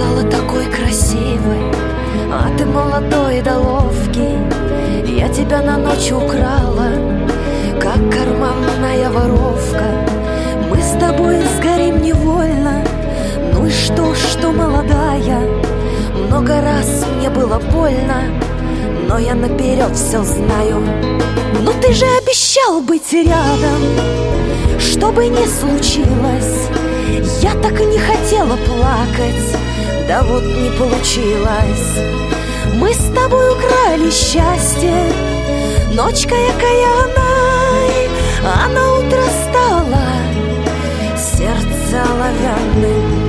стала такой красивой, а ты молодой да ловкий. Я тебя на ночь украла, как карманная воровка. Мы с тобой сгорим невольно. Ну и что молодая? Много раз мне было больно, но я наперед все знаю. Но ты же обещал быть рядом, что бы ни случилось. Я так и не хотела плакать, да вот не получилось. Мы с тобой украли счастье, ночка окаянной, а на утро стало сердце оловянным.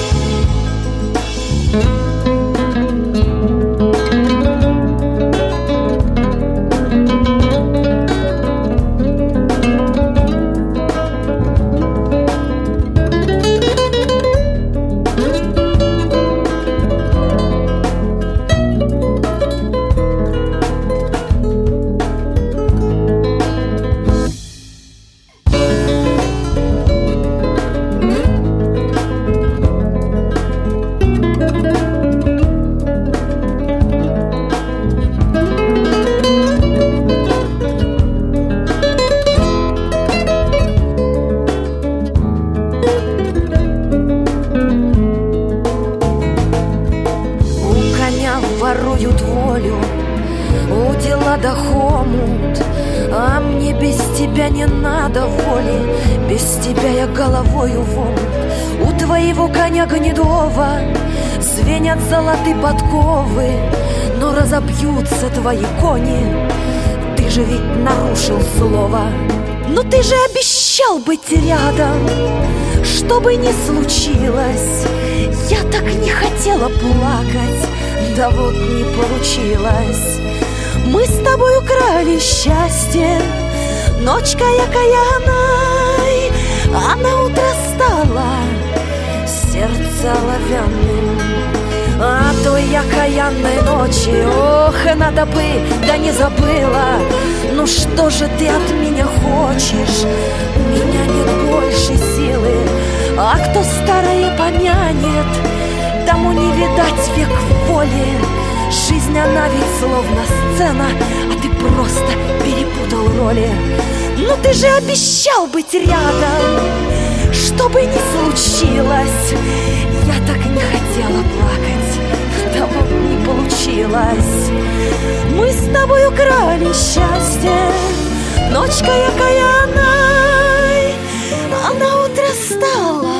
Воруют волю, у дела да хомут, а мне без тебя не надо воли, без тебя я головою в омут. У твоего коня гнедого звенят золотые подковы, но разобьются твои кони, ты же ведь нарушил слово. Но ты же обещал быть рядом, что бы ни случилось. Я так не хотела плакать, да вот не получилось. Мы с тобой украли счастье, ночкой окаянной, а на утро стало сердце оловянным. А той окаянной ночи, ох, надо бы, да не забыла. Ну что же ты от меня хочешь? У меня нет больше силы, а кто старое помянет, тому не видать век воли. Жизнь, она ведь словно сцена, а ты просто перепутал роли. Но ты же обещал быть рядом, что бы ни случилось. Я так не хотела плакать, да вот не получилось. Мы с тобой украли счастье, ночкой окаянной, а на утро стало